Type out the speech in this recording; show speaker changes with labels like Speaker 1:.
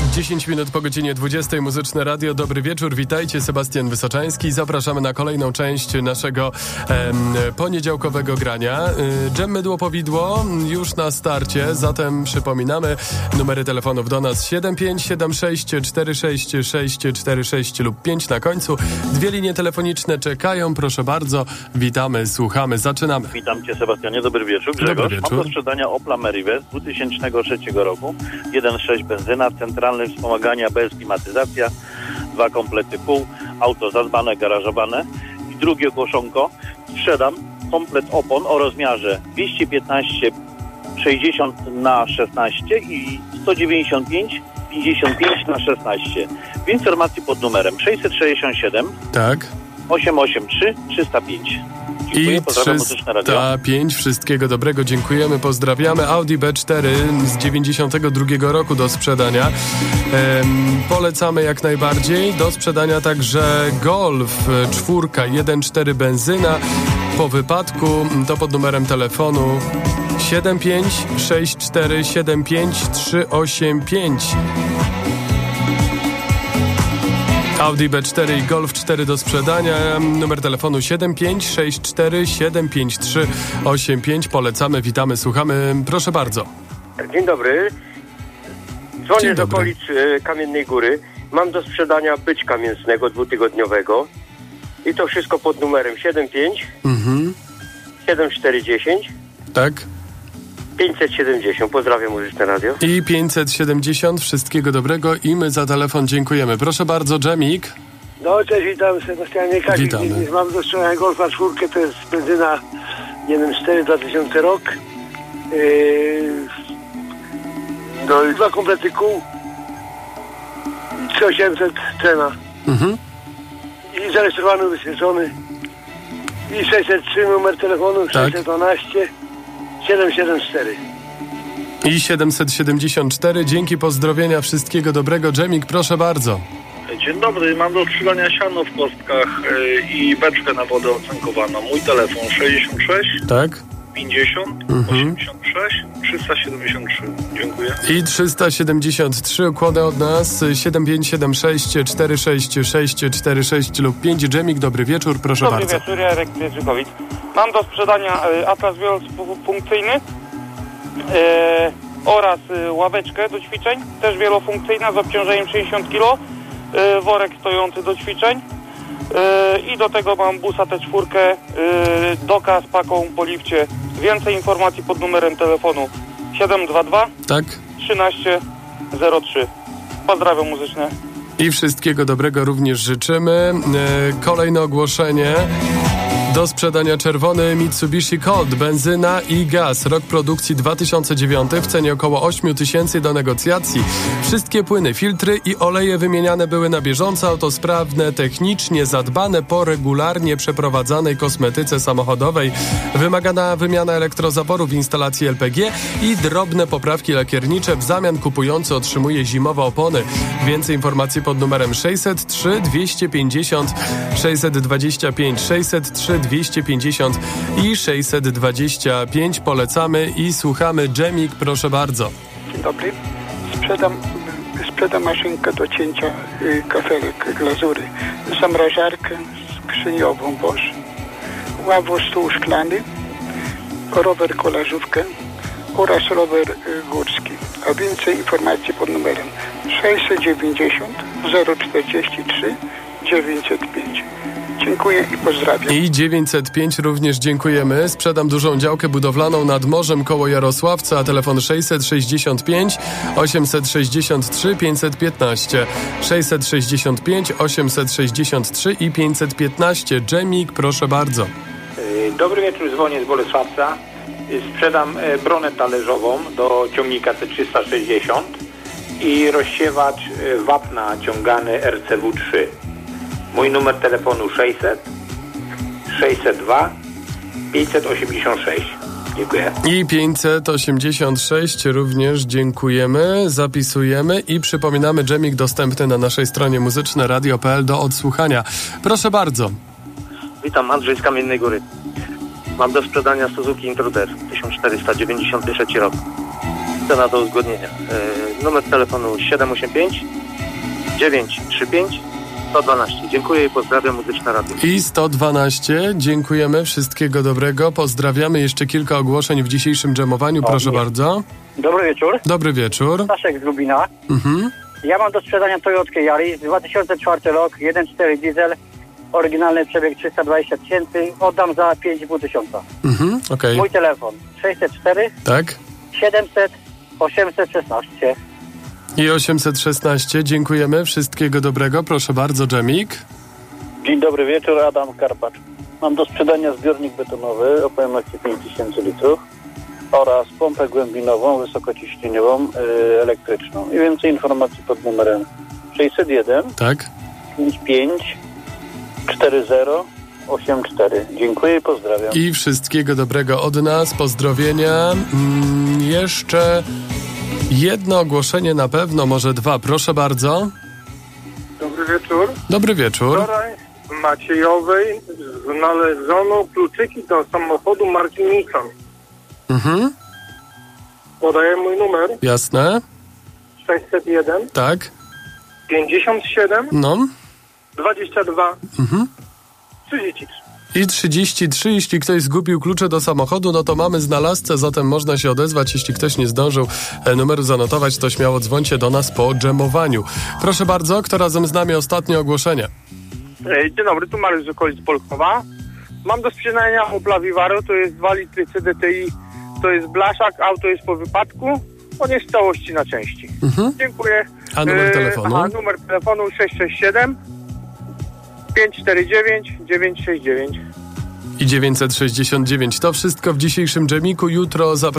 Speaker 1: 10 minut po godzinie 20. Muzyczne Radio. Dobry wieczór, witajcie. Sebastian Wysoczański. Zapraszamy na kolejną część naszego poniedziałkowego grania. Dżem Mydło Powidło już na starcie, zatem przypominamy numery telefonów do nas 7576 46646 lub 5 na końcu. Dwie linie telefoniczne czekają, proszę bardzo. Witamy, słuchamy, zaczynamy.
Speaker 2: Witam Cię, Sebastianie, dobry wieczór. Grzegorz.
Speaker 1: Dobry wieczór.
Speaker 2: Mam do sprzedania Opla Meriwes 2003 roku, 1.6 benzyna, centralne wspomagania bez klimatyzacja, 2 komplety pół, auto zadbane, garażowane. I drugie ogłoszonko, sprzedam komplet opon o rozmiarze 215 60 na 16 i 195 55 na 16. Informacji pod numerem 667
Speaker 1: Tak.
Speaker 2: 883 305. Dziękuję,
Speaker 1: I
Speaker 2: pozdrawiam Muzyczne Radio.
Speaker 1: 305. Wszystkiego dobrego, dziękujemy, pozdrawiamy. Audi B4 z 92 roku do sprzedania. Polecamy jak najbardziej. Do sprzedania także Golf 4 1.4 benzyna. Po wypadku to pod numerem telefonu 756475385. Audi B4 i Golf 4 do sprzedania. Numer telefonu 7564753855. Polecamy, witamy, słuchamy. Proszę bardzo.
Speaker 3: Dzień dobry. Dzwonię z okolic Kamiennej Góry. Mam do sprzedania byczka mięsnego 2-tygodniowego. I to wszystko pod numerem 75 7410
Speaker 1: Tak.
Speaker 3: 570. Pozdrawiam Muzyczne Radio.
Speaker 1: I 570. Wszystkiego dobrego i my za telefon dziękujemy. Proszę bardzo, Dżemik.
Speaker 4: No cześć, witam Sebastianie. Kazik.
Speaker 1: Witamy.
Speaker 4: Mam do sprzedania Golfa 4, to jest benzyna 1.4 2000 rok. No i 2 komplety kół. 3800 cena. I zarejestrowany, ubezpieczony. I 603 numer telefonu,
Speaker 1: Tak.
Speaker 4: 612 774.
Speaker 1: I 774. Dzięki, pozdrowienia, wszystkiego dobrego. Dżemik, proszę bardzo.
Speaker 5: Dzień dobry, mam do sprzedania siano w kostkach i beczkę na wodę ocynkowaną. Mój telefon 66
Speaker 1: Tak.
Speaker 5: 50 86 373. Dziękuję.
Speaker 1: I 373. Układy od nas 7576 466 46 lub 5. Dżemik, dobry wieczór, proszę
Speaker 6: Dobry
Speaker 1: bardzo.
Speaker 6: wieczór, Jarek Pietrzykowic. Mam do sprzedania atlas wielofunkcyjny oraz ławeczkę do ćwiczeń, też wielofunkcyjna z obciążeniem 60 kg, worek stojący do ćwiczeń i do tego mam busa T4, doka z paką po lifcie. Więcej informacji pod numerem telefonu 722
Speaker 1: Tak.
Speaker 6: 1303. Pozdrawiam Muzyczne.
Speaker 1: I wszystkiego dobrego również życzymy. Kolejne ogłoszenie. Do sprzedania czerwony Mitsubishi Colt, benzyna i gaz. Rok produkcji 2009 w cenie około 8 000 do negocjacji. Wszystkie płyny, filtry i oleje wymieniane były na bieżąco, autosprawne, technicznie zadbane po regularnie przeprowadzanej kosmetyce samochodowej. Wymagana wymiana elektrozaworów w instalacji LPG i drobne poprawki lakiernicze. W zamian kupujący otrzymuje zimowe opony. Więcej informacji pod numerem 603 250 625 603 250 i 625. Polecamy i słuchamy. Dżemik, proszę bardzo.
Speaker 7: Dzień dobry. Sprzedam maszynkę do cięcia kafelek glazury, zamrażarkę skrzyniową Bosch, ławostół szklany, rower kolażówkę oraz rower górski. A więcej informacji pod numerem 690 043 905. Dziękuję i pozdrawiam.
Speaker 1: I 905 również dziękujemy. Sprzedam dużą działkę budowlaną nad morzem koło Jarosławca, a telefon 665 863 515 665 863 i 515. Dżemik, proszę bardzo.
Speaker 8: Dobry wieczór, dzwonię z Bolesławca. Sprzedam bronę talerzową do ciągnika C360 i rozsiewacz wapna ciągany RCW3. Mój numer telefonu 600 602 586. Dziękuję.
Speaker 1: I 586 również dziękujemy, zapisujemy i przypominamy, dżemik dostępny na naszej stronie muzyczneradio.pl do odsłuchania. Proszę bardzo.
Speaker 2: Witam, Andrzej z Kamiennej Góry. Mam do sprzedania Suzuki Intruder 1493 rok.
Speaker 9: cena do uzgodnienia. Numer telefonu 785 935 112. Dziękuję i pozdrawiam, Muzyczne Radio.
Speaker 1: I 112. Dziękujemy. Wszystkiego dobrego. Pozdrawiamy. Jeszcze kilka ogłoszeń w dzisiejszym dżemowaniu. Proszę bardzo.
Speaker 10: Dobry wieczór.
Speaker 1: Dobry wieczór.
Speaker 10: Staszek z Lubina. Ja mam do sprzedania Toyotkę Yaris, 2004 rok, 1.4 diesel, oryginalny przebieg 320 tysięcy, oddam za 5,5 tysiąca.
Speaker 1: Okej.
Speaker 10: Mój telefon 604
Speaker 1: Tak.
Speaker 10: 700 816.
Speaker 1: I 816. Dziękujemy. Wszystkiego dobrego. Proszę bardzo, dżemik.
Speaker 11: Dzień dobry wieczór, Adam Karpacz. Mam do sprzedania zbiornik betonowy o pojemności 5000 litrów oraz pompę głębinową, wysokociśnieniową, elektryczną. I więcej informacji pod numerem 601
Speaker 1: Tak.
Speaker 11: 55 4084. Dziękuję i pozdrawiam.
Speaker 1: I wszystkiego dobrego od nas. Pozdrowienia. Jeszcze jedno ogłoszenie na pewno, może dwa. Proszę bardzo.
Speaker 12: Dobry wieczór.
Speaker 1: Dobry wieczór.
Speaker 12: Wczoraj w Maciejowej znaleziono kluczyki do samochodu marki Nissan. Podaję mój numer.
Speaker 1: Jasne.
Speaker 12: 601
Speaker 1: Tak.
Speaker 12: 57
Speaker 1: No.
Speaker 12: 22 33.
Speaker 1: I 33. Jeśli ktoś zgubił klucze do samochodu, no to mamy znalazcę, zatem można się odezwać. Jeśli ktoś nie zdążył numeru zanotować, to śmiało dzwońcie do nas po dżemowaniu. Proszę bardzo, kto razem z nami ostatnie ogłoszenie?
Speaker 13: Dzień dobry, tu Mariusz z okolic Polkowa. Mam do sprzedania Opla Vivaro, to jest 2 litry CDTI, to jest blaszak, auto jest po wypadku, on jest w całości na części. Dziękuję.
Speaker 1: A numer telefonu?
Speaker 13: Numer telefonu 667 549 969.
Speaker 1: I 969. To wszystko w dzisiejszym dżemiku. Jutro zapraszam.